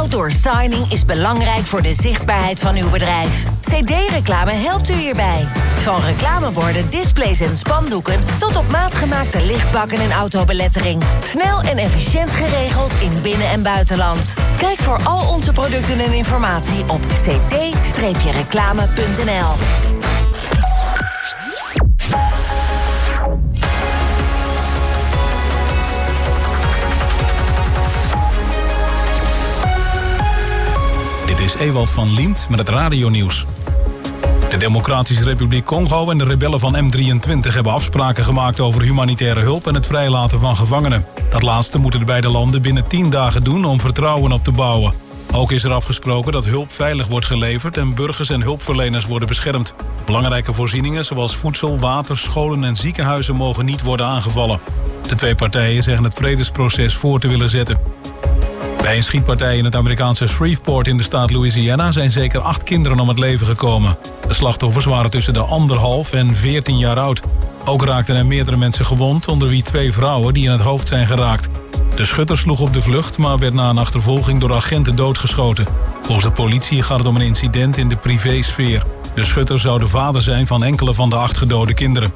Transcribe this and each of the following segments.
Outdoor signing is belangrijk voor de zichtbaarheid van uw bedrijf. CD-reclame helpt u hierbij. Van reclameborden, displays en spandoeken tot op maat gemaakte lichtbakken en autobelettering. Snel en efficiënt geregeld in binnen- en buitenland. Kijk voor al onze producten en informatie op cd-reclame.nl. Dit is Ewald van Liemt met het radionieuws. De Democratische Republiek Congo en de rebellen van M23 hebben afspraken gemaakt over humanitaire hulp en het vrijlaten van gevangenen. Dat laatste moeten de beide landen binnen 10 dagen doen om vertrouwen op te bouwen. Ook is er afgesproken dat hulp veilig wordt geleverd en burgers en hulpverleners worden beschermd. Belangrijke voorzieningen zoals voedsel, water, scholen en ziekenhuizen mogen niet worden aangevallen. De twee partijen zeggen het vredesproces voor te willen zetten. Bij een schietpartij in het Amerikaanse Shreveport in de staat Louisiana zijn zeker 8 kinderen om het leven gekomen. De slachtoffers waren tussen de 1,5 en 14 jaar oud. Ook raakten er meerdere mensen gewond, onder wie 2 vrouwen die in het hoofd zijn geraakt. De schutter sloeg op de vlucht, maar werd na een achtervolging door agenten doodgeschoten. Volgens de politie gaat het om een incident in de privésfeer. De schutter zou de vader zijn van enkele van de 8 gedode kinderen.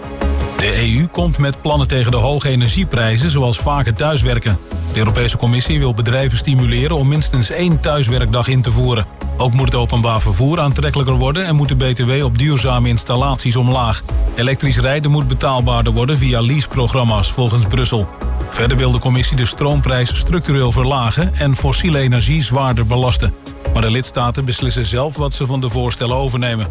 De EU komt met plannen tegen de hoge energieprijzen, zoals vaker thuiswerken. De Europese Commissie wil bedrijven stimuleren om minstens 1 thuiswerkdag in te voeren. Ook moet het openbaar vervoer aantrekkelijker worden en moet de BTW op duurzame installaties omlaag. Elektrisch rijden moet betaalbaarder worden via leaseprogramma's, volgens Brussel. Verder wil de Commissie de stroomprijs structureel verlagen en fossiele energie zwaarder belasten. Maar de lidstaten beslissen zelf wat ze van de voorstellen overnemen.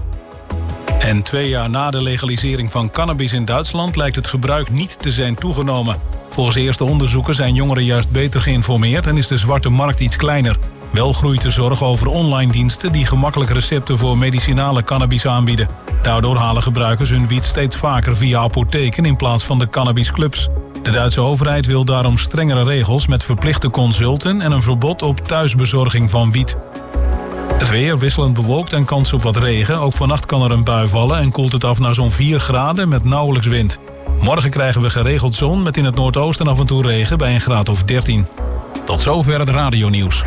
En 2 jaar na de legalisering van cannabis in Duitsland lijkt het gebruik niet te zijn toegenomen. Volgens eerste onderzoeken zijn jongeren juist beter geïnformeerd en is de zwarte markt iets kleiner. Wel groeit de zorg over online diensten die gemakkelijk recepten voor medicinale cannabis aanbieden. Daardoor halen gebruikers hun wiet steeds vaker via apotheken in plaats van de cannabisclubs. De Duitse overheid wil daarom strengere regels met verplichte consulten en een verbod op thuisbezorging van wiet. Het weer wisselend bewolkt en kans op wat regen. Ook vannacht kan er een bui vallen en koelt het af naar zo'n 4 graden met nauwelijks wind. Morgen krijgen we geregeld zon met in het noordoosten af en toe regen bij een graad of 13. Tot zover het radionieuws.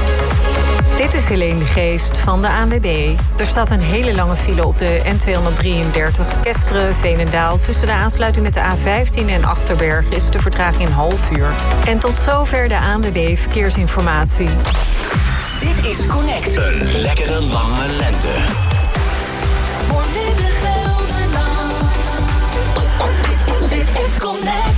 Dit is Helene de Geest van de ANWB. Er staat een hele lange file op de N233 Kesteren-Veenendaal. Tussen de aansluiting met de A15 en Achterberg is de vertraging een half uur. En tot zover de ANWB Verkeersinformatie. Dit is Connect. Een lekkere lange lente. Dit is Connect.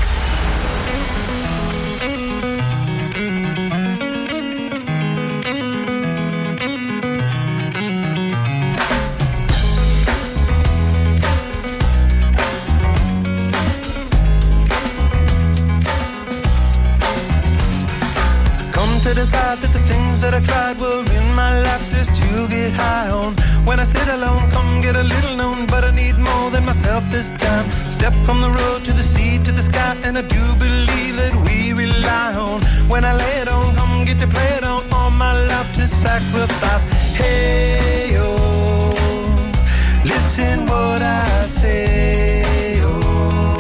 To decide that the things that I tried were in my life just to get high on. When I sit alone, come get a little known, but I need more than myself this time. Step from the road to the sea to the sky, and I do believe that we rely on. When I lay it on, come get to play it on, all my life to sacrifice. Hey, oh, listen what I say, oh,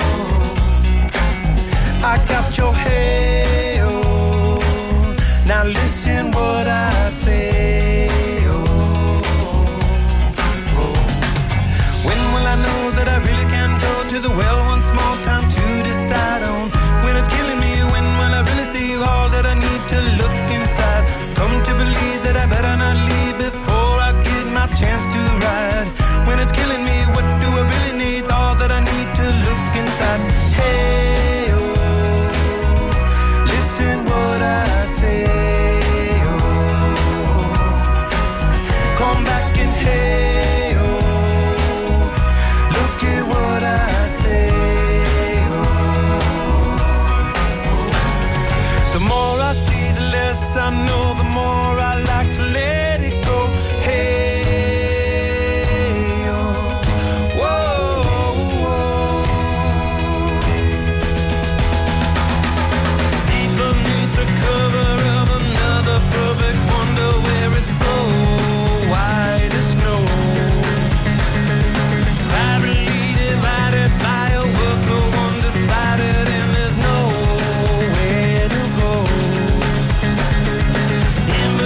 I got your hey, oh. Now listen what I say, oh, oh. When will I know that I really can go to the well one small time to decide on? When it's killing me, when will I really see all that I need to look inside? Come to believe that I better not leave before I get my chance to ride. When it's killing me, what do I really need? All that I need to look inside. Hey, oh, listen what I say. Come back and hey, oh, look at what I say, oh. The more I see, the less I know, the more I like to let it go. Hey, oh, whoa, whoa. Deep beneath the cover of another perfect wonder where it's so white as snow, privately divided by a world so undecided, and there's nowhere to go. In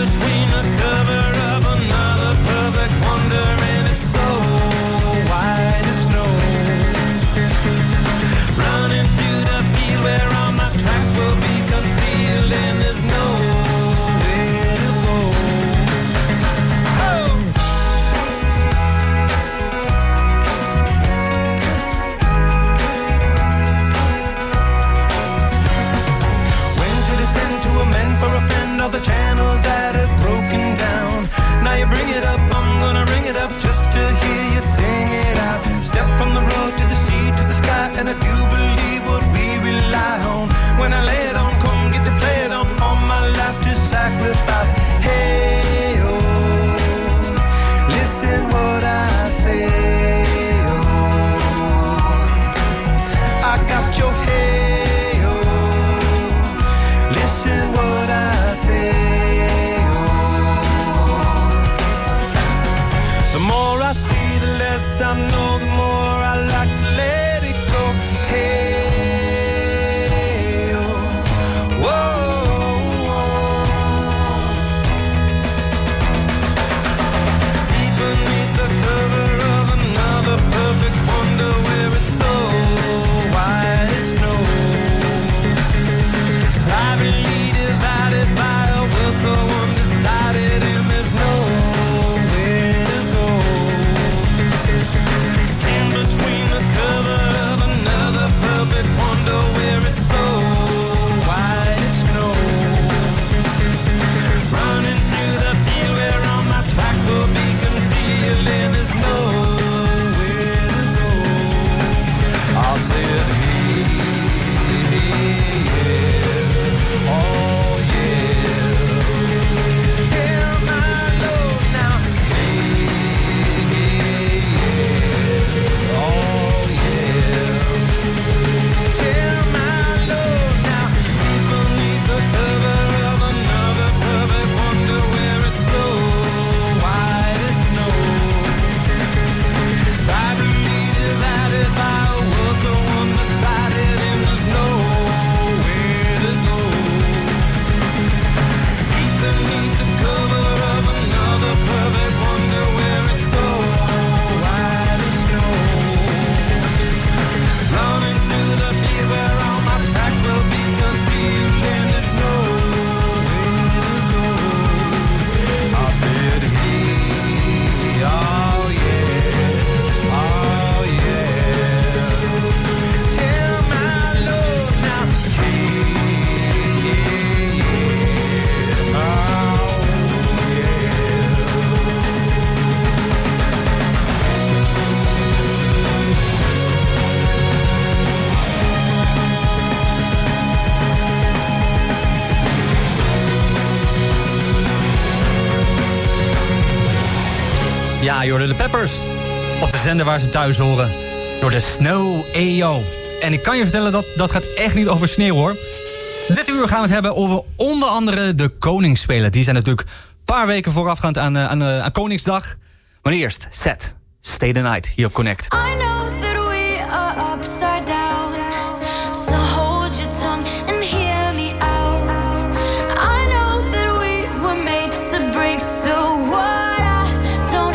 Ja, je hoorde de Peppers. Op de zender waar ze thuis horen. Door de Snow EO. En ik kan je vertellen, dat gaat echt niet over sneeuw, hoor. Dit uur gaan we het hebben over onder andere de Koningsspelen. Die zijn natuurlijk een paar weken voorafgaand aan Koningsdag. Maar eerst, Seth, Stay the Night, hier op Connect. I know that we are upside down, so hold your tongue and hear me out. I know that we were made to break, so what, I don't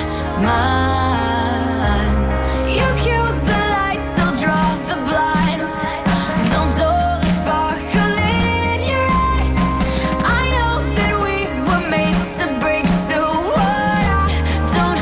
mind. You cue the lights, I'll draw the blinds. Don't dull the sparkle in your eyes. I know that we were made to break, so what, I don't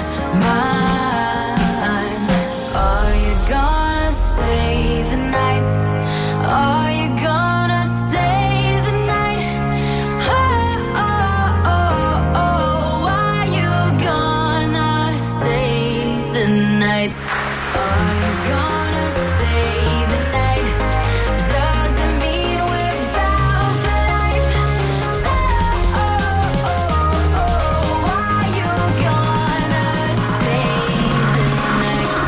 mind. Are you gonna stay the night? Are you gonna stay the night? Oh, oh, oh, oh. Are you gonna stay the night? Are you gonna stay the night? Doesn't mean we're bound for life. Oh, oh, oh, oh. Are you gonna stay the night?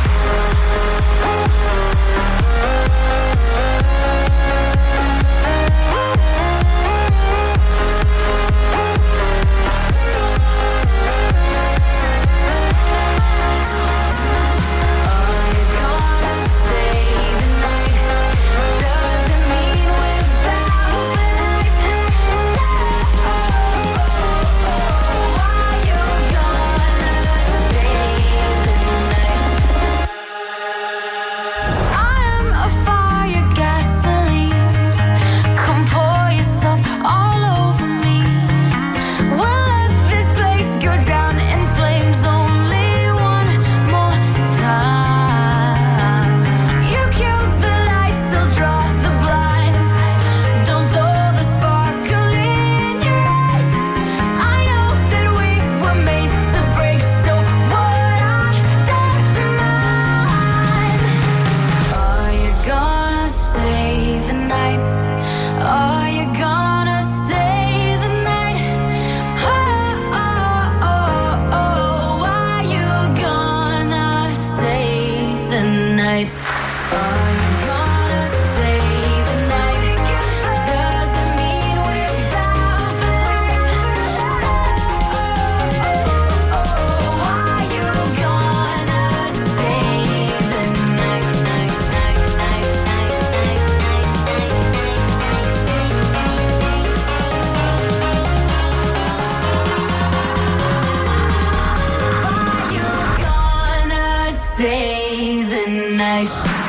Stay the night.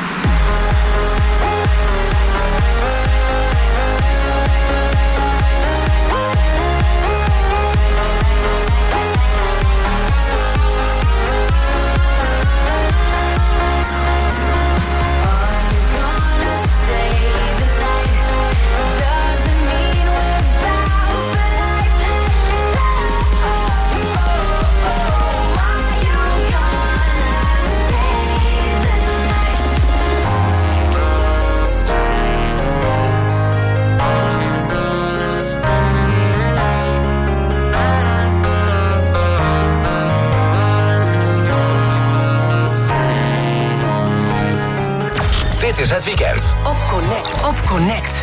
Dit is het weekend. Op Connect.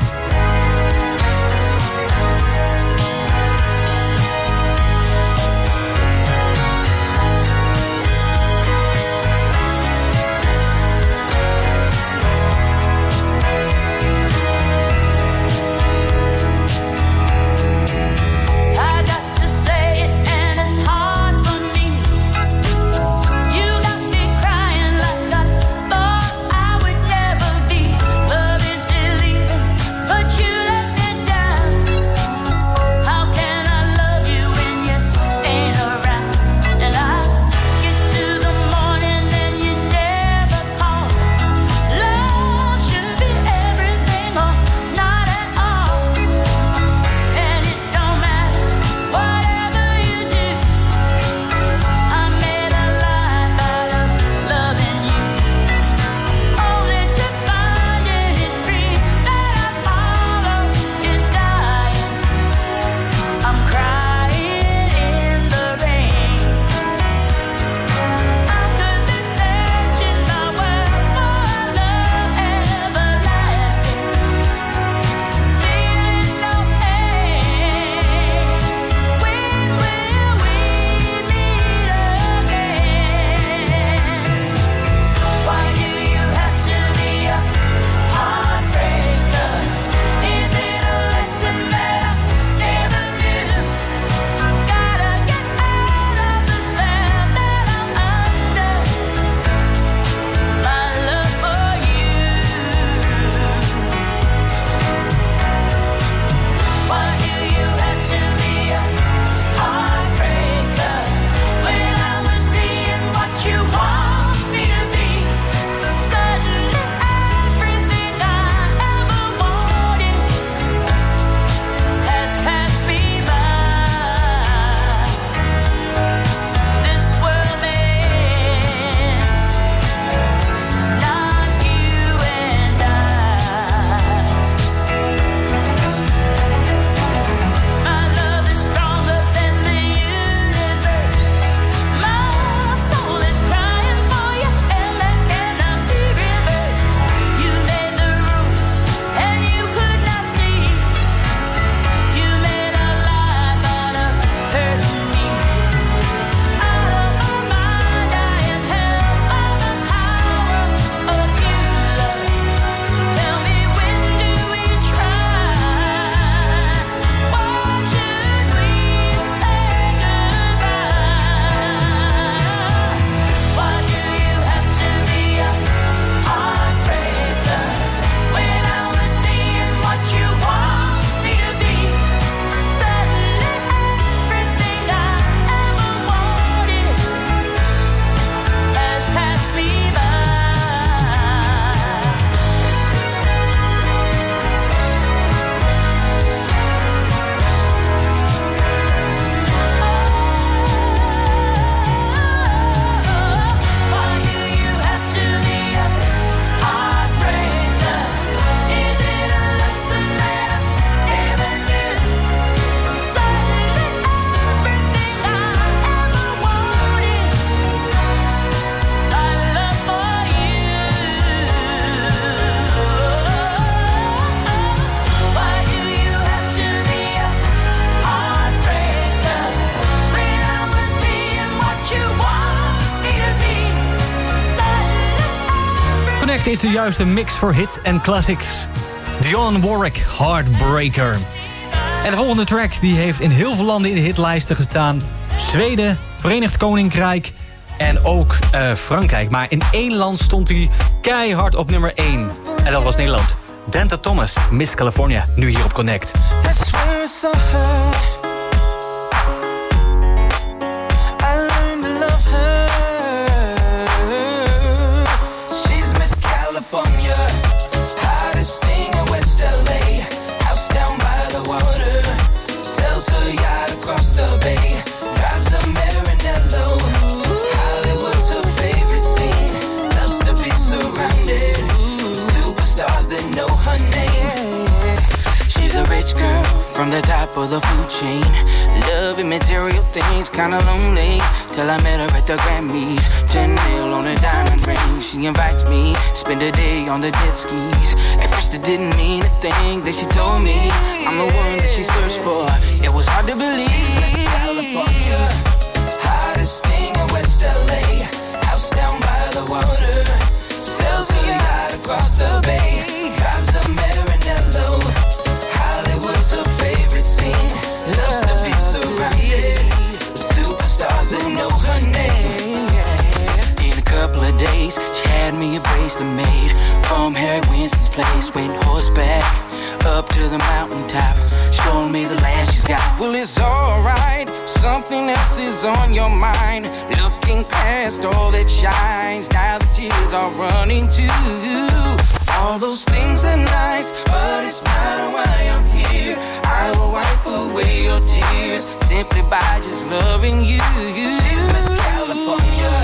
Love is believing. is de juiste mix voor hits en classics. Dionne Warwick, Heartbreaker. En de volgende track die heeft in heel veel landen in de hitlijsten gestaan. Zweden, Verenigd Koninkrijk en ook Frankrijk. Maar in 1 land stond hij keihard op nummer 1. En dat was Nederland. Dante Thomas, Miss California, nu hier op Connect. That's where it's all her. I learned to love her. She's Miss California, hottest thing in West LA. House down by the water, sells her yacht across the bay. Drives a Maranello, Hollywood's her favorite scene. Loves to be surrounded with superstars that know her name. She's a rich girl from the top of the food chain. Loving material things, kinda lonely. Till I met her at the Grammys. 10 mil on a diamond ring. She invites me to spend a day on the jet skis. At first it didn't mean a thing that she told me I'm the one that she searched for. It was hard to believe. Miss California, hottest thing in West LA. House down by the water, sells her yacht across the bay. Drives a Maranello, Hollywood's her favorite scene. Loves to be surrounded with superstars that know her name. In a couple of days, she had me a bracelet made from Harry Winston's place. Went horseback up to the mountaintop, showing me the land she's got. Well, it's alright, something else is on your mind. Looking past all that shines, now the tears are running too. All those things are nice, but it's not why I'm here. I will wipe away your tears simply by just loving you. She's Miss California,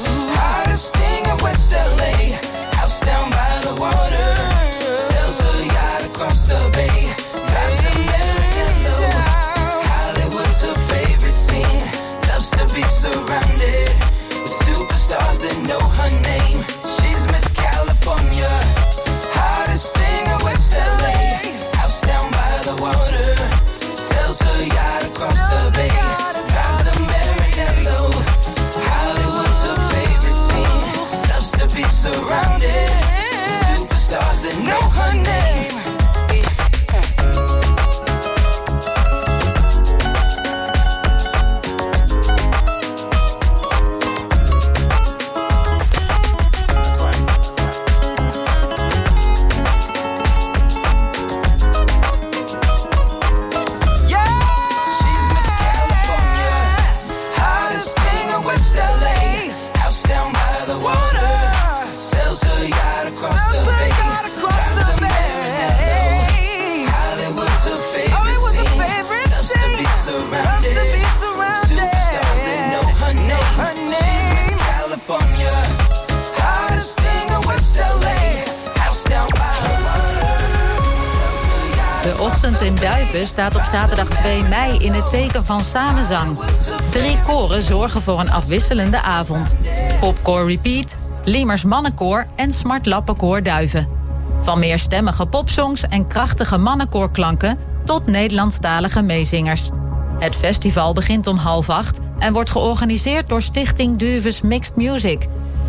hottest thing in West LA. House down by the water, sells her yacht across the bay. Drives a Maranello, Hollywood's her favorite scene. Loves to be surrounded with superstars that know her name. She's Miss California, hottest thing in West LA. House down by the water, sells her yacht across the bay. Drives a Maranello, Hollywood's her favorite scene. Loves to be surrounded with superstars that know her name. De ochtend in Duiven staat op zaterdag 2 mei in het teken van samenzang. 3 koren zorgen voor een afwisselende avond. Popkoor Repeat, Liemers Mannenkoor en Smart Lappenkoor Duiven. Van meerstemmige popsongs en krachtige mannenkoorklanken tot Nederlandstalige meezingers. Het festival begint om 7:30 en wordt georganiseerd door Stichting Duves Mixed Music.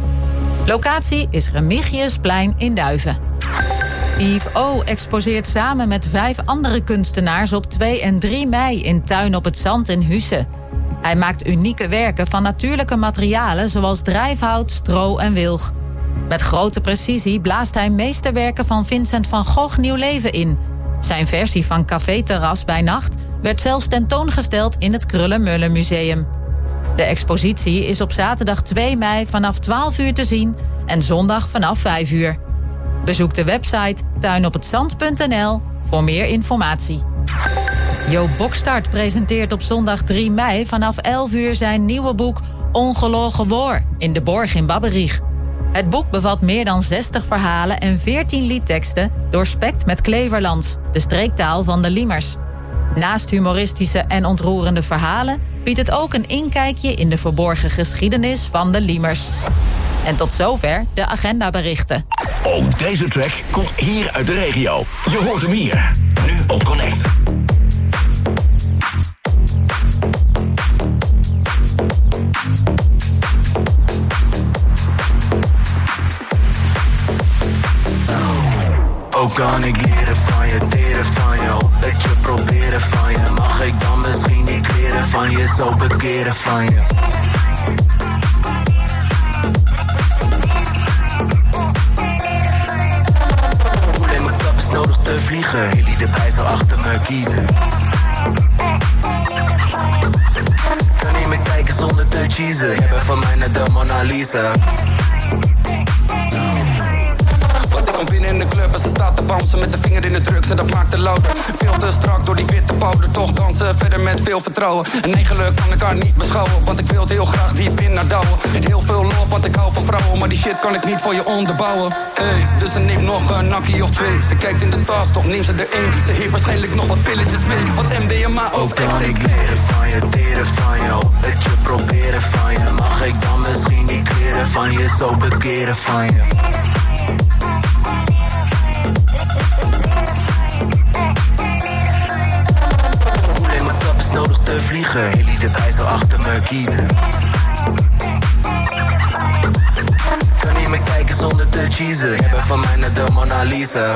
Locatie is Remigiusplein in Duiven. Yves O. exposeert samen met 5 andere kunstenaars op 2 en 3 mei in Tuin op het Zand in Husse. Hij maakt unieke werken van natuurlijke materialen zoals drijfhout, stro en wilg. Met grote precisie blaast hij meesterwerken van Vincent van Gogh nieuw leven in. Zijn versie van Café Terras bij nacht werd zelfs tentoongesteld in het Krullenmullen Museum. De expositie is op zaterdag 2 mei vanaf 12 uur te zien en zondag vanaf 5 uur. Bezoek de website tuinophetzand.nl voor meer informatie. Jo Bokstart presenteert op zondag 3 mei vanaf 11 uur zijn nieuwe boek Ongelogen Woor in de Borg in Babberich. Het boek bevat meer dan 60 verhalen en 14 liedteksten doorspekt met Kleverlands, de streektaal van de Liemers. Naast humoristische en ontroerende verhalen biedt het ook een inkijkje in de verborgen geschiedenis van de Liemers. En tot zover de agendaberichten. Ook deze track komt hier uit de regio. Je hoort hem hier, nu op Connect. zo bekeren van je. Voel in mijn klap is nodig te vliegen. Jullie erbij zo achter me kiezen. Kan niet meer kijken zonder te cheesen. Jij bent van mij naar de Mona Lisa. Want ik kom binnen in de club en ze staat te bouncen met de vinger in de drugs en dat maakt het louter. Veel te strak door die witte powder, toch dansen verder met veel vertrouwen. En eigenlijk kan ik haar niet beschouwen, want ik wil het heel graag diep in haar douwen. Heel veel lof, want ik hou van vrouwen, maar die shit kan ik niet voor je onderbouwen. Hey, dus ze neemt nog een nakkie of twee. Ze kijkt in de tas, toch neemt ze er één. Ze heeft waarschijnlijk nog wat pilletjes mee, wat MDMA of ecstasy. Kan ik leren van je, teren van je, op het je proberen van je. Mag ik dan misschien die kleren van je zo bekeren van je? Nodig te vliegen, jullie erbij zo achter me kiezen. Kan niet meer kijken zonder te cheesen. Jij bent van mij naar de Mona Lisa.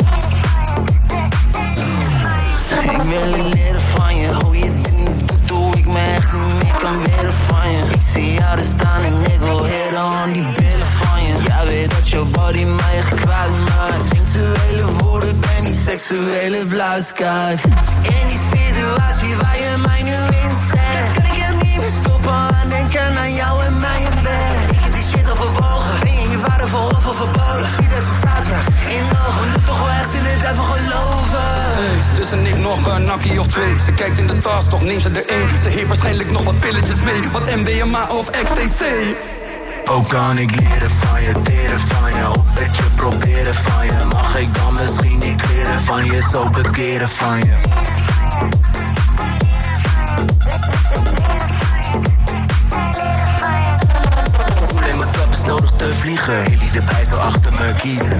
Ik wil leren van je, hoe je dit niet doet, hoe ik me echt niet meer kan weren van je. Ik zie jou er staan en ik wil heren aan die billen van je. Jij weet dat jouw body mij echt kwaad maakt. Sensuele woorden, ben die seksuele bluiskijk. In die situatie waar je mij nu in zet, kan ik er niet meer stoppen aan denken aan jou en mij in bed. Ik heb die shit overwogen, ben je waardevol of overbodig? Zie dat ze zaterdag in ogen, moet toch wel echt in de duivel geloven. Hey, dus ze neemt nog een nakkie of twee. Ze kijkt in de tas, toch neemt ze er één. Ze heeft waarschijnlijk nog wat pilletjes mee, wat MDMA of ecstasy. Ook kan ik leren van je, teren van je, op het je proberen van je. Mag ik dan misschien die kleren van je zo bekeren van je? Voel in mijn klap is nodig te vliegen, jullie erbij zo achter me kiezen.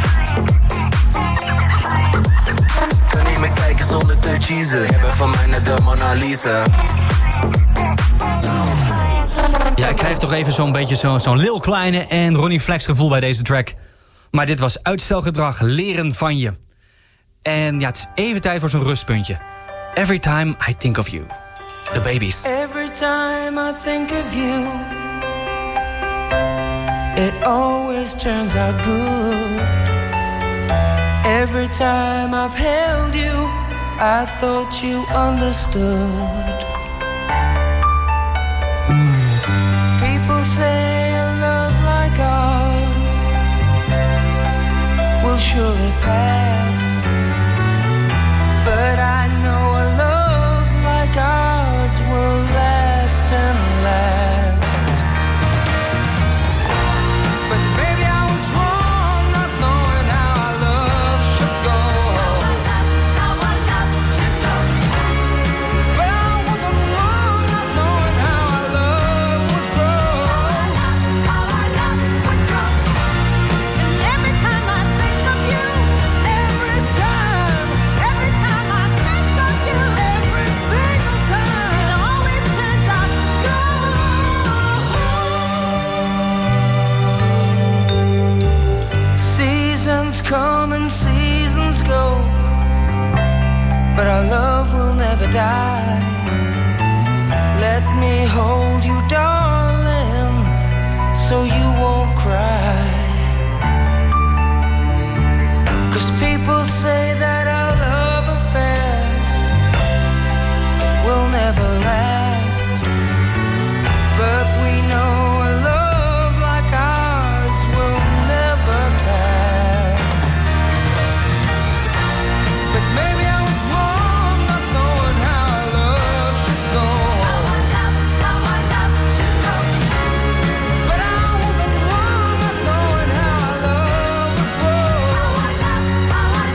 Kan niet meer kijken zonder te cheesen. Jij bent van mij naar de Mona Lisa. Ja, ik krijg toch even zo'n beetje zo'n Lil Kleine en Ronnie Flex gevoel bij deze track. Maar dit was uitstelgedrag, leren van je. En ja, het is even tijd voor zo'n rustpuntje. Every time I think of you. The Babies. Every time I think of you, it always turns out good. Every time I've held you, I thought you understood. People say a love like ours will surely pass, but I know a love like ours will last and last. But baby, I was wrong not knowing how our love should go. But I wasn't wrong not knowing how our love would grow. And every time I think of you, every time I think of you, every single time, it always turns out good. Seasons come and seasons go, but our love will never die. Let me hold you, darling, so you won't cry. 'Cause people say that our love affair will never last, but we know a love like ours will never pass. But maybe I was wrong not knowing how our love should go. But I wasn't wrong not knowing how our love would grow.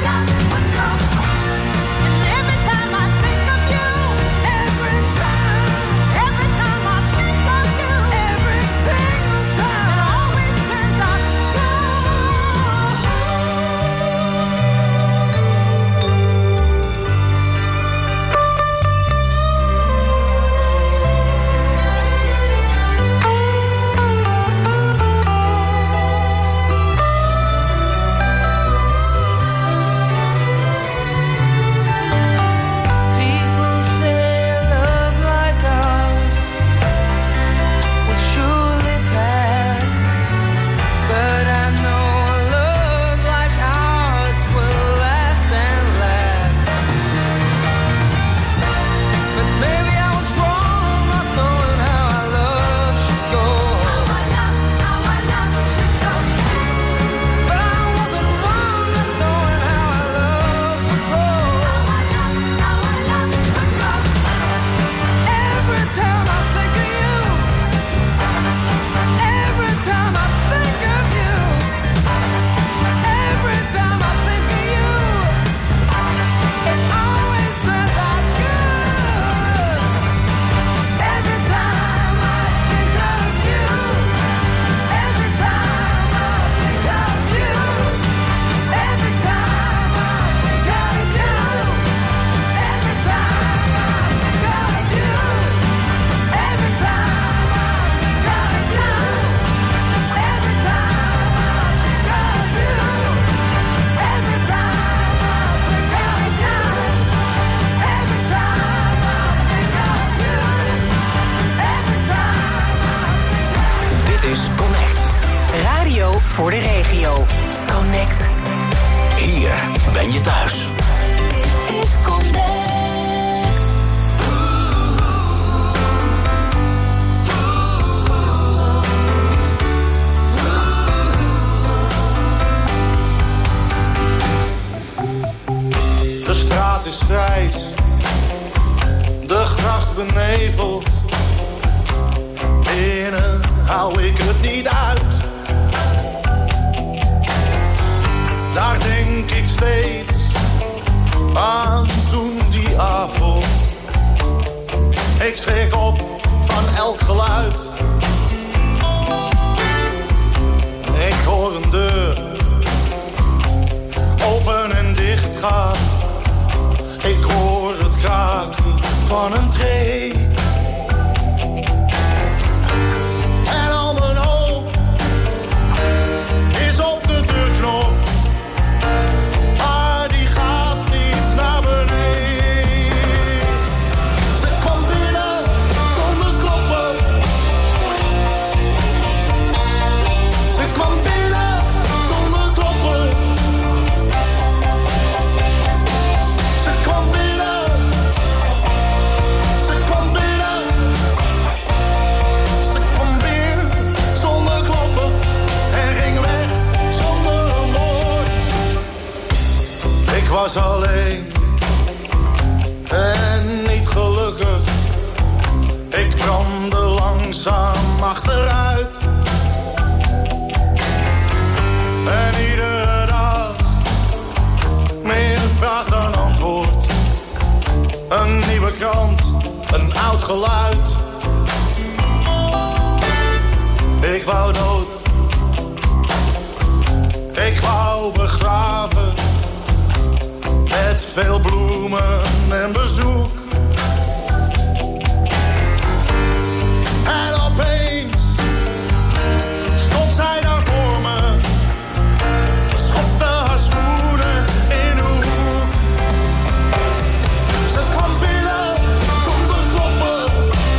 voor de regio. Connect. Hier ben je thuis. Dit is Connect. De straat is grijs, de gracht beneveld. Binnen hou ik het niet uit. Daar denk ik steeds aan toen die avond. Ik schrik op van elk geluid. Ik hoor een deur open en dicht gaan. Ik hoor het kraken van een tree. En al mijn hoop is op de deurknop. Maar die gaat niet naar beneden. Ze kwam binnen zonder kloppen. Ze kwam binnen zonder kloppen. Ze kwam binnen. Ze kwam binnen. Ze kwam binnen zonder kloppen. En ging weg zonder een woord. Ik was alleen en niet gelukkig. Ik brandde langzaam achteruit. En iedere dag meer vraag dan antwoord. Een nieuwe krant, een oud geluid. Ik wou dood. Ik wou begraven. Met veel bloemen en bezoek. En opeens stond zij daar voor me. Schopte haar schoenen in de hoek. Ze kwam binnen zonder kloppen.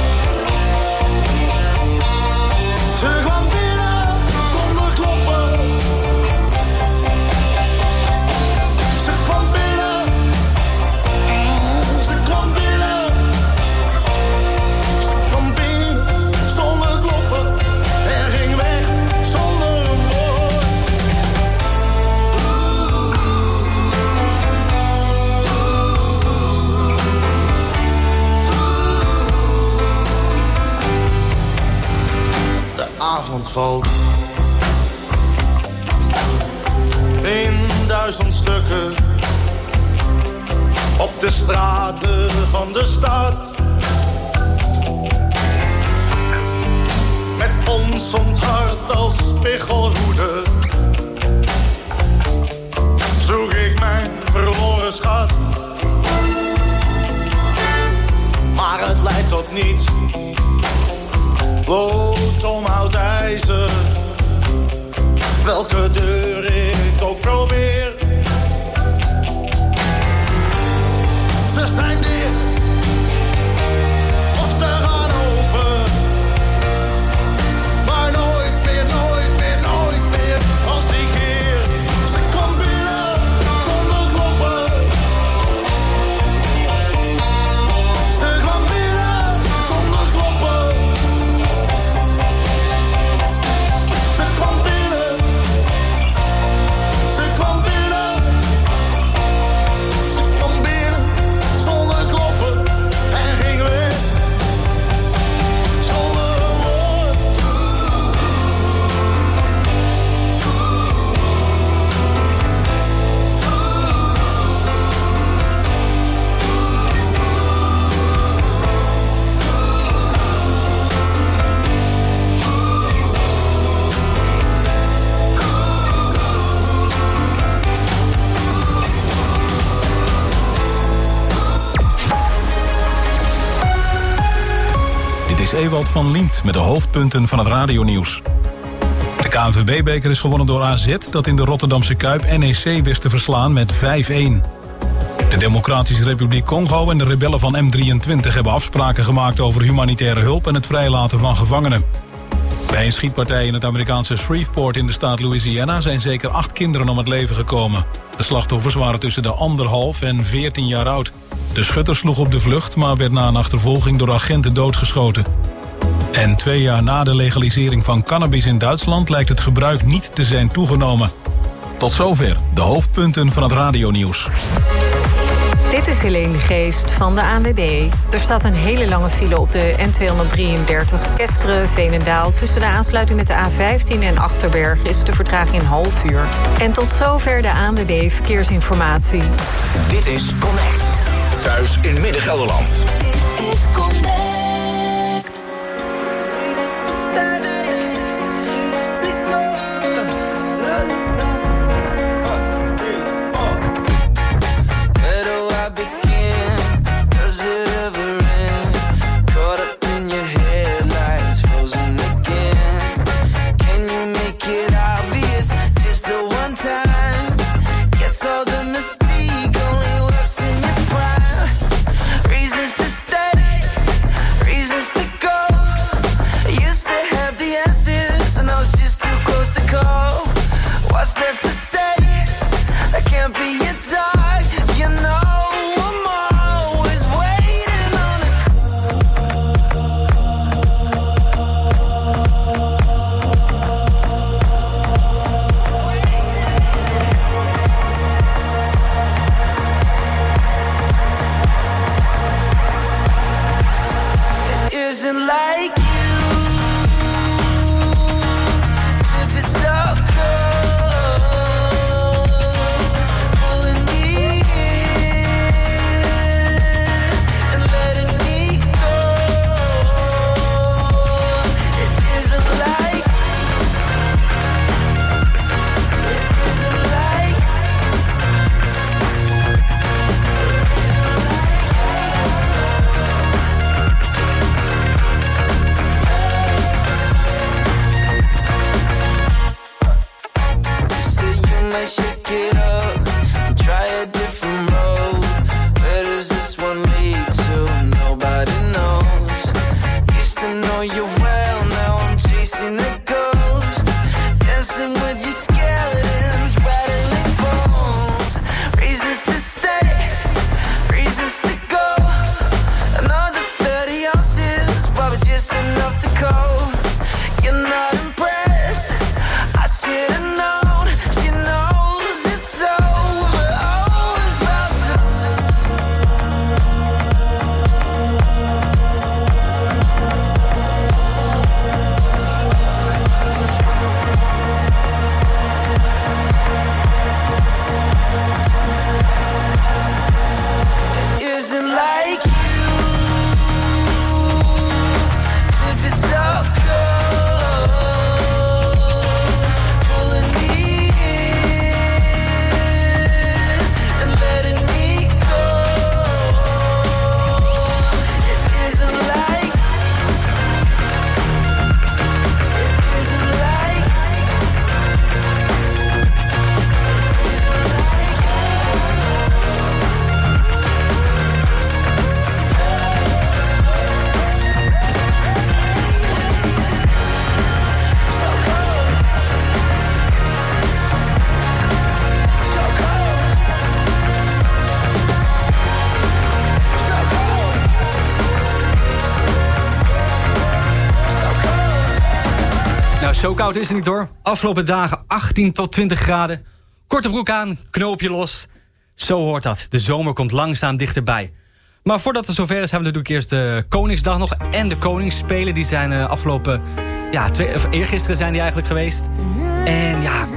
Ze kwam binnen zonder kloppen. Ze kwam binnen. Ze kwam binnen. Ze kwam binnen zonder kloppen. En ging weg zonder een woord. De avond valt in 1000 stukken op de straten van de stad. Met ons onthart als spiegelhoede zoek ik mijn verloren schat. Maar het leidt tot niets. Lood om oud ijzer. Welke deur ik ook probeer. Ze zijn dicht. Of ze gaan open. Maar nooit meer, nooit meer, nooit meer als die keer. Ze kwam binnen zonder kloppen. Ze kwam binnen zonder kloppen. Ze kwam binnen. Ze kwam binnen. Ze kwam binnen zonder kloppen. En ging weg zonder een woord. Dit is Ewald van Liemt met de hoofdpunten van het radionieuws. De KNVB-beker is gewonnen door AZ, dat in de Rotterdamse Kuip NEC wist te verslaan met 5-1. De Democratische Republiek Congo en de rebellen van M23 hebben afspraken gemaakt over humanitaire hulp en het vrijlaten van gevangenen. Bij een schietpartij in het Amerikaanse Shreveport in de staat Louisiana zijn zeker 8 kinderen om het leven gekomen. De slachtoffers waren tussen de 1,5 en 14 jaar oud. De schutter sloeg op de vlucht, maar werd na een achtervolging door agenten doodgeschoten. En 2 jaar na de legalisering van cannabis in Duitsland lijkt het gebruik niet te zijn toegenomen. Tot zover de hoofdpunten van het radionieuws. Dit is Helene de Geest van de ANWB. Er staat een hele lange file op de N233 Kesteren-Veenendaal. Tussen de aansluiting met de A15 en Achterberg is de vertraging een half uur. En tot zover de ANWB Verkeersinformatie. Dit is Connect. Thuis in Midden-Gelderland. Dit is Connect. Zo koud is het niet hoor. Afgelopen dagen 18 tot 20 graden. Korte broek aan, knoopje los. Zo hoort dat. De zomer komt langzaam dichterbij. Maar voordat het zover is, hebben we natuurlijk eerst de Koningsdag nog. En de Koningsspelen, die zijn afgelopen... eergisteren zijn die eigenlijk geweest. En ja,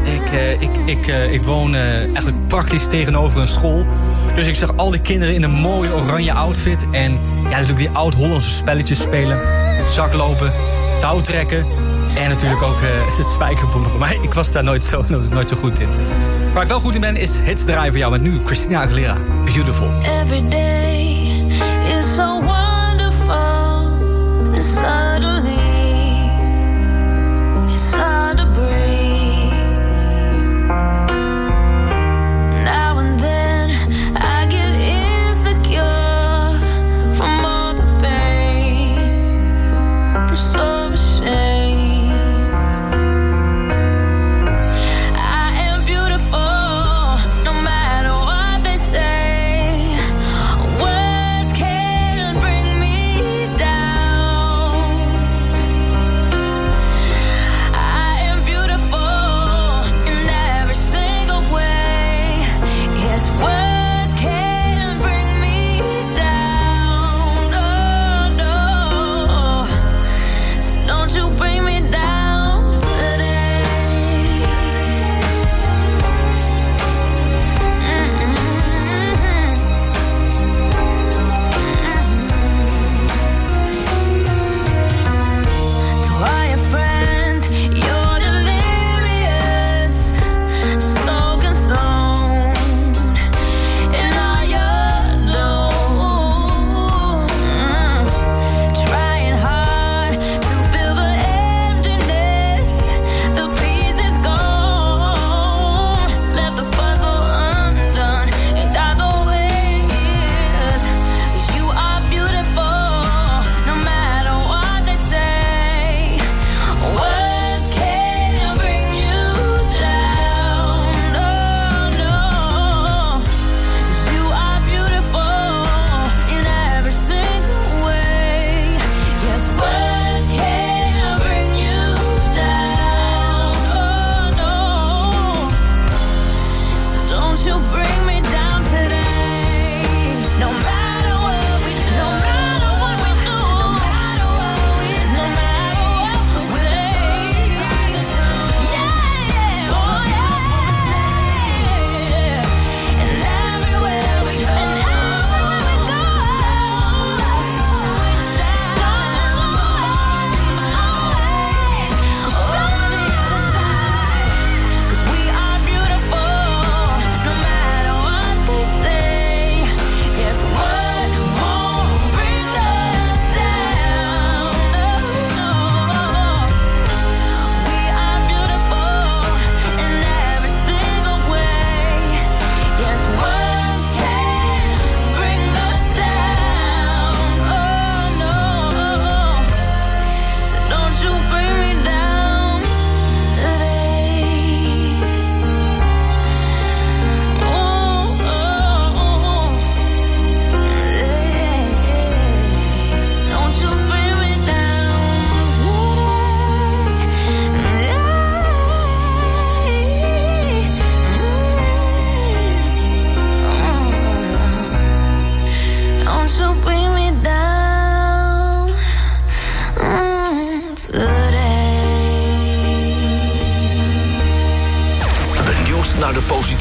ik woon eigenlijk praktisch tegenover een school. Dus ik zag al die kinderen in een mooie oranje outfit. En ja, natuurlijk die oud-Hollandse spelletjes spelen. Zaklopen, touwtrekken. En natuurlijk ook het spijkerbommen. Maar ik was daar nooit zo goed in. Waar ik wel goed in ben, is hits draaien voor jou. Met nu Christina Aguilera, Beautiful. Every day is so wonderful. And suddenly it's hard to breathe. Now and then I get insecure from all the pain. I'm so ashamed.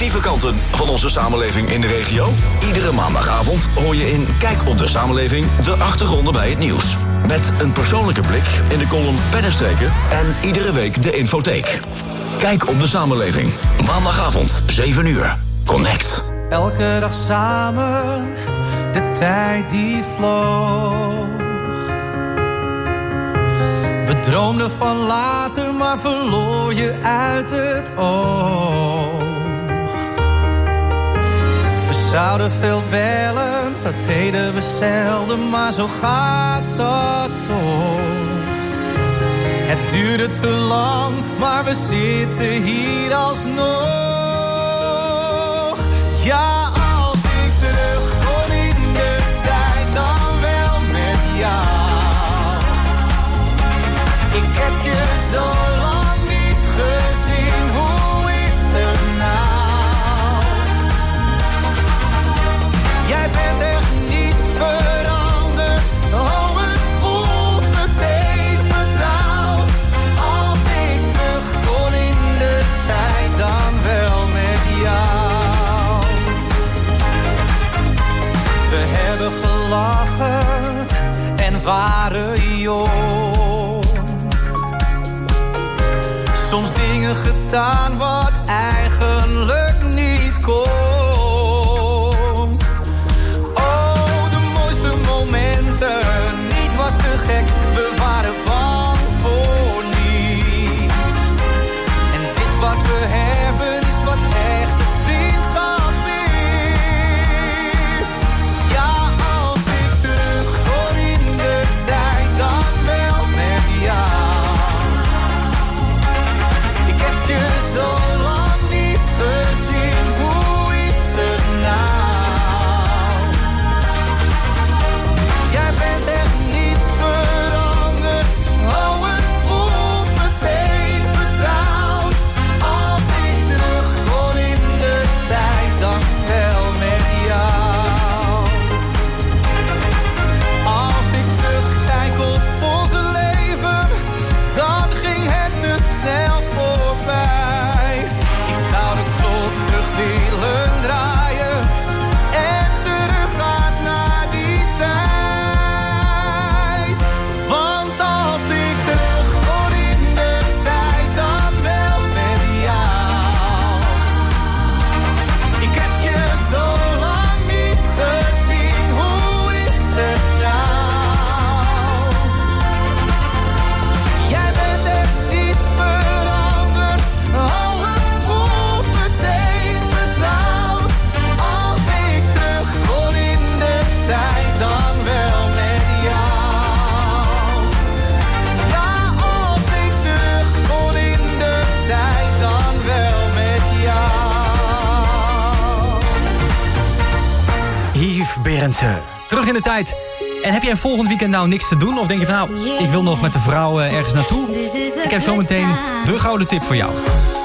lieve kanten van onze samenleving in de regio? Iedere maandagavond hoor je in Kijk op de Samenleving de achtergronden bij het nieuws. Met een persoonlijke blik in de column Pennenstreken en iedere week de infotheek. Kijk op de Samenleving. Maandagavond, 7 uur. Connect. Elke dag samen, de tijd die vloog. We droomden van later, maar verloor je uit het oog. We zouden veel bellen, dat deden we zelden, maar zo gaat dat toch. Het duurde te lang, maar we zitten hier alsnog. Ja, als ik terug kon in de tijd, dan wel met jou. Ik heb je zo lang niet gezien, hoe is het nou? Jij bent echt niets veranderd, oh het voelt meteen vertrouwd. Als ik terug kon in de tijd, dan wel met jou. We hebben gelachen en waren jong. Soms dingen gedaan wat eigenlijk niet kon. Oh, de mooiste momenten, niet was te gek, we waren bang voor niets. En dit wat we hebben is wat echte vriendschap is. Ja, als ik terug kon in de tijd, dan wel met jou. Je zo lang niet gezien, hoe is het nou? Jij bent echt niets veranderd, oh het voelt meteen vertrouwd. Als ik terug kon in de tijd, dan wel met jou. Als ik terugkijk op onze leven, dan ging het te snel voorbij. Ik zou de klok terug willen draaien en teruggaan naar die tijd. Want als ik terug kon in de tijd, dan wel met jou. Ik heb je zo lang niet gezien, hoe is het nou? Jij bent echt niets veranderd, oh het voelt meteen vertrouwd. Als ik terug kon in de tijd, dan wel met jou. Ja, als ik terug kon in de tijd, dan wel met jou. Yves Berendsen, terug in de tijd. En heb jij volgend weekend nou niks te doen? Of denk je van nou, ik wil nog met de vrouw ergens naartoe? Ik heb zometeen de gouden tip voor jou.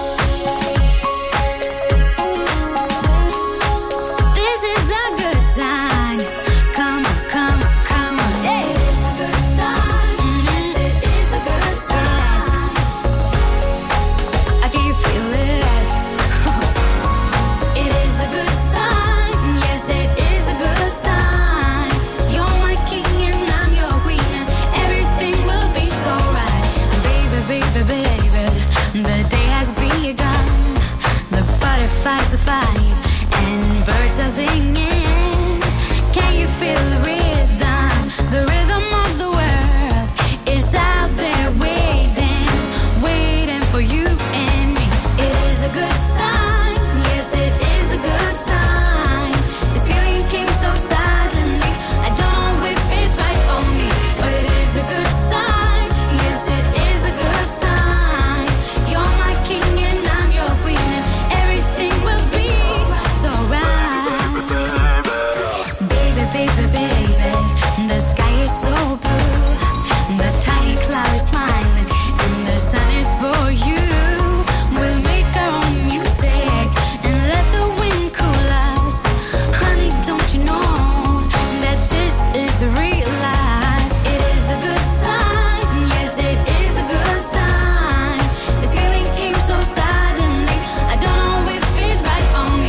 This is a good sign. Come on, come on, come on. Yeah. It is a good sign. Yes, it is a good sign. I can feel it. It is a good sign. Yes, it is a good sign. You're my king and I'm your queen, and everything will be so right. Baby, baby, baby, the day has begun. The butterflies are flying and birds are singing. Can you feel the rhythm? The rhythm of the world is out there waiting, waiting for you and me. It is a good sign. Yes, it is a good sign. This feeling came so suddenly. I don't know if it's right for me, but it is a good sign. Yes, it is a good sign. You're my king and I'm your queen, and everything will be so right. Baby, baby, baby, the sky is so blue. The tiny cloud is smiling, and the sun is for you. We'll make our own music and let the wind cool us. Honey, don't you know that this is real life? It is a good sign. Yes, it is a good sign. This feeling came so suddenly. I don't know if it's right for me,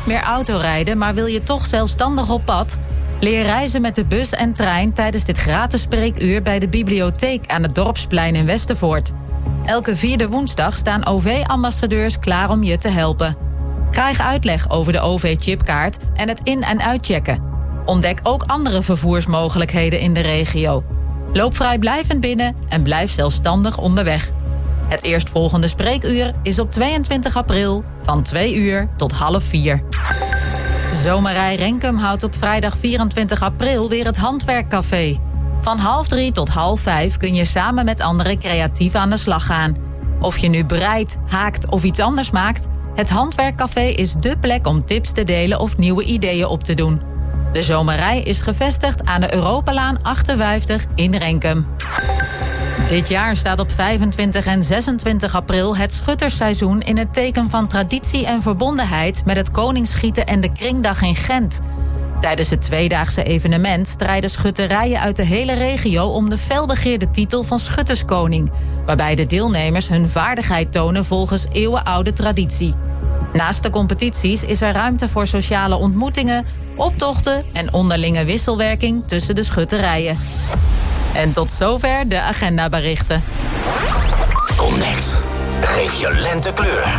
niet meer autorijden, maar wil je toch zelfstandig op pad? Leer reizen met de bus en trein tijdens dit gratis spreekuur bij de bibliotheek aan het Dorpsplein in Westervoort. Elke 4e woensdag staan OV-ambassadeurs klaar om je te helpen. Krijg uitleg over de OV-chipkaart en het in- en uitchecken. Ontdek ook andere vervoersmogelijkheden in de regio. Loop vrijblijvend binnen en blijf zelfstandig onderweg. Het eerstvolgende spreekuur is op 22 april van 2 uur tot 3:30. Zomerrij Renkum houdt op vrijdag 24 april weer het Handwerkcafé. Van 2:30 tot 4:30 kun je samen met anderen creatief aan de slag gaan. Of je nu breidt, haakt of iets anders maakt, het Handwerkcafé is dé plek om tips te delen of nieuwe ideeën op te doen. De Zomerrij is gevestigd aan de Europalaan 58 in Renkum. Dit jaar staat op 25 en 26 april het schuttersseizoen in het teken van traditie en verbondenheid met het Koningsschieten en de Kringdag in Gent. Tijdens het tweedaagse evenement strijden schutterijen uit de hele regio om de felbegeerde titel van Schutterskoning, waarbij de deelnemers hun vaardigheid tonen volgens eeuwenoude traditie. Naast de competities is er ruimte voor sociale ontmoetingen, optochten en onderlinge wisselwerking tussen de schutterijen. En tot zover de agendaberichten. Connect. Geef je lente kleur.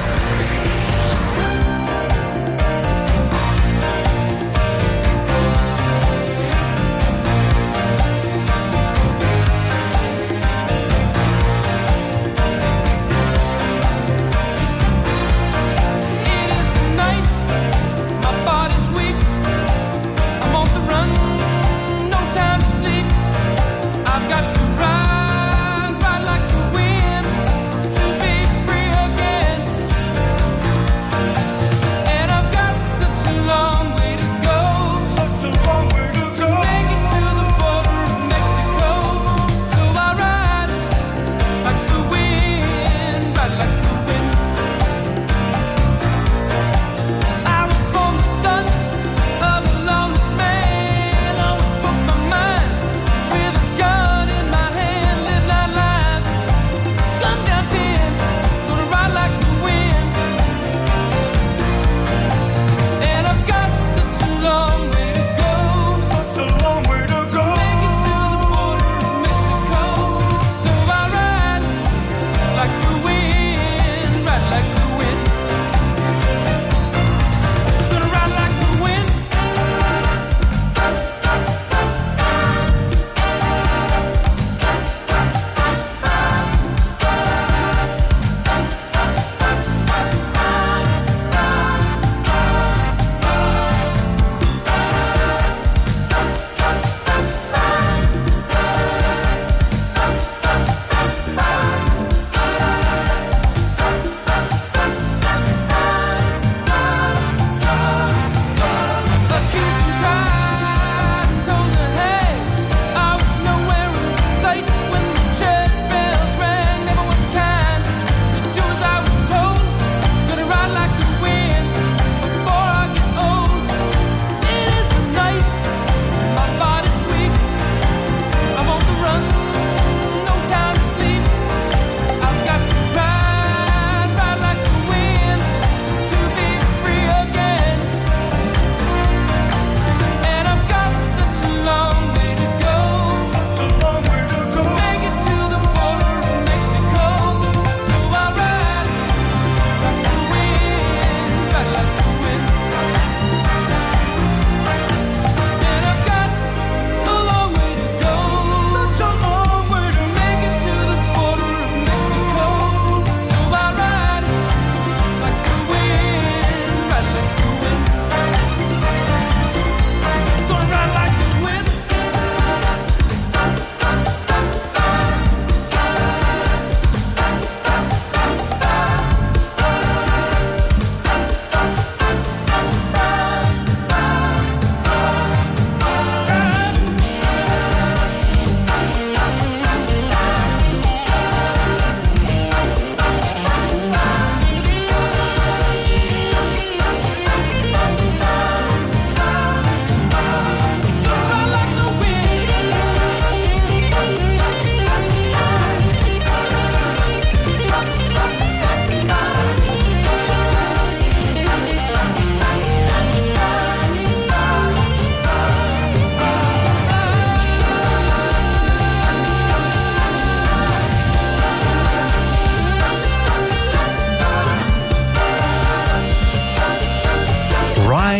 Got to ride like the wind to be free again.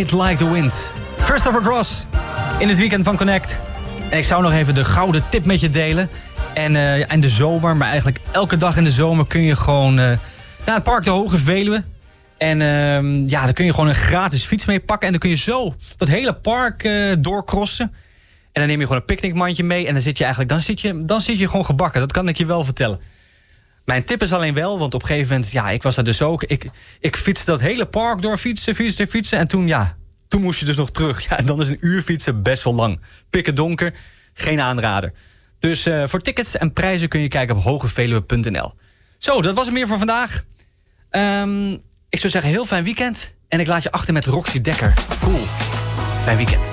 Ride Like the Wind. Christopher Cross in het weekend van Connect. En ik zou nog even de gouden tip met je delen. En de zomer, maar eigenlijk elke dag in de zomer kun je gewoon naar het Park de Hoge Veluwe. En daar kun je gewoon een gratis fiets mee pakken. En dan kun je zo dat hele park doorcrossen. En dan neem je gewoon een picknickmandje mee. En dan zit je eigenlijk, dan zit je gewoon gebakken. Dat kan ik je wel vertellen. Mijn tip is alleen wel, want op een gegeven moment, ik was daar dus ook. Ik fietste dat hele park door, fietsen. En toen moest je dus nog terug. Ja, en dan is een uur fietsen best wel lang. Pikken donker, geen aanrader. Dus voor tickets en prijzen kun je kijken op hogeveluwe.nl. Zo, dat was het meer voor vandaag. Ik zou zeggen, heel fijn weekend. En ik laat je achter met Roxy Dekker. Cool. Fijn weekend.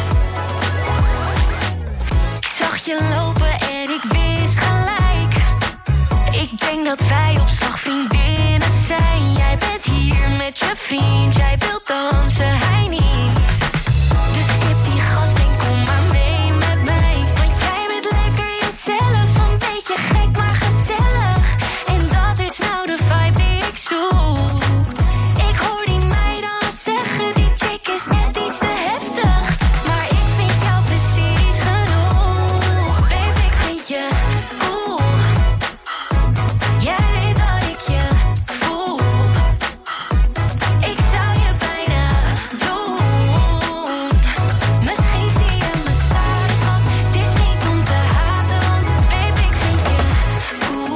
Ik zag je lopen en ik wist gelijk. Ik denk dat wij op slag vriendinnen zijn. Jij bent hier met je vriend. Jij wilt dansen, hij niet. Dus skip die gast en kom maar mee met mij. Want jij bent lekker jezelf. Een beetje gek, maar gezellig. En dat is nou de vibe die ik zoek. Ik hoor die meiden al zeggen, die chick is net iets te heftig. Maar ik vind jou precies genoeg. Baby, ik vind je cool. Jij weet dat ik je voel. Ik zou je bijna doen. Misschien zie je me staan, want het is niet om te haten. Want baby, ik vind je cool.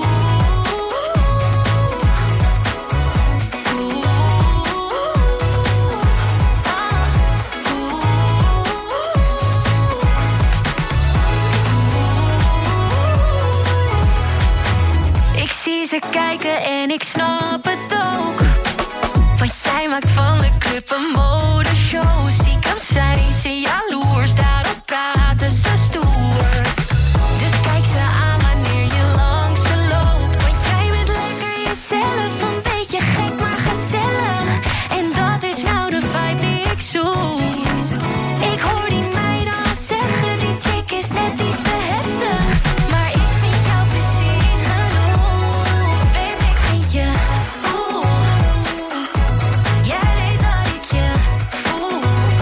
Ik zie ze kijken en ik snap het ook. Want jij maakt van de club een modeshow. Stiekem zijn ze jaloers, daarop praten ze stoer. Dus kijk ze aan wanneer je langs ze loopt. Want jij bent lekker jezelf, een beetje gek maar gezellig. En dat is nou de vibe die ik zoek. Ik hoor die meiden al zeggen, die chick is net iets te heftig. Maar ik vind jou precies genoeg. Baby, ik vind je cool. Jij weet dat ik je voel.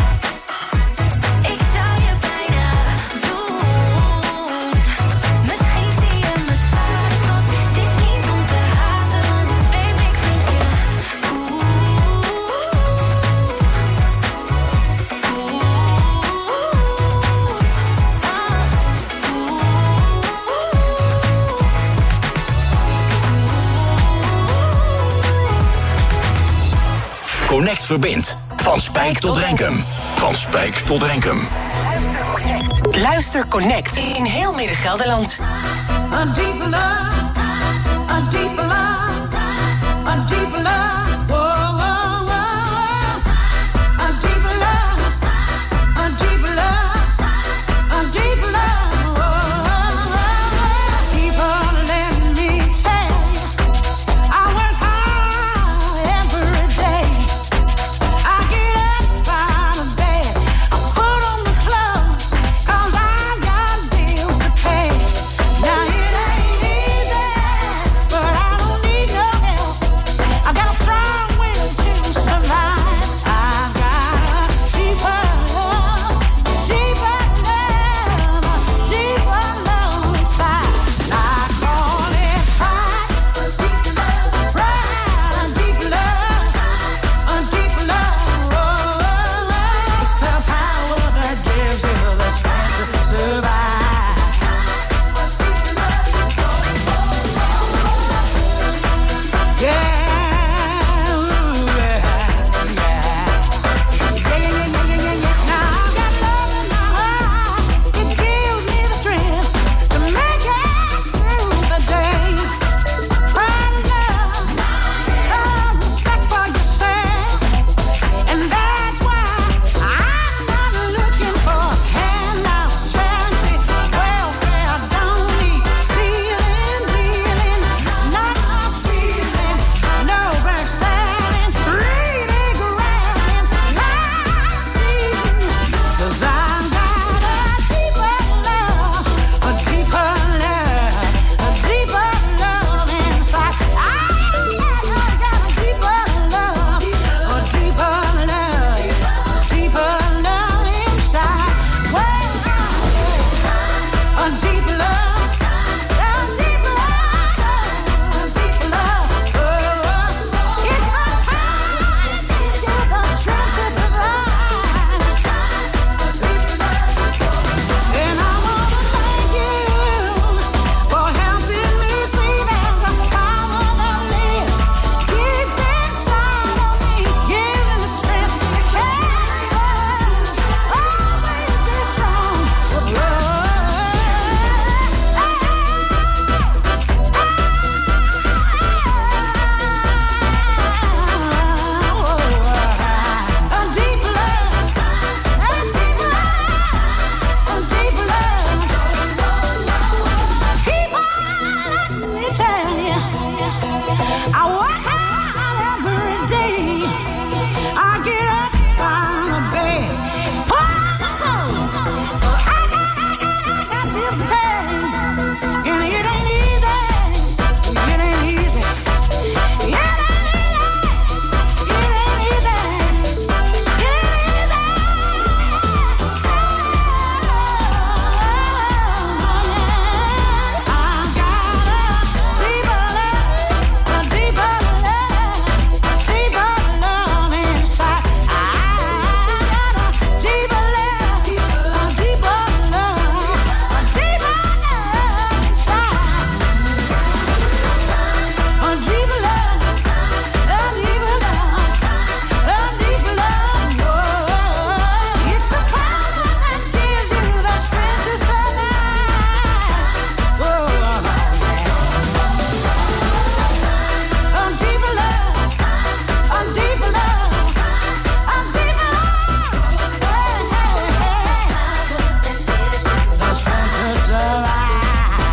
Ik zou je bijna doen. Misschien zie je me staan, want het is niet om te haten. Want baby, ik vind je cool. Connect verbindt. Van Spijk tot Renkum. Van Spijk tot Renkum. Luister Connect in heel Midden-Gelderland. I'm deep in love.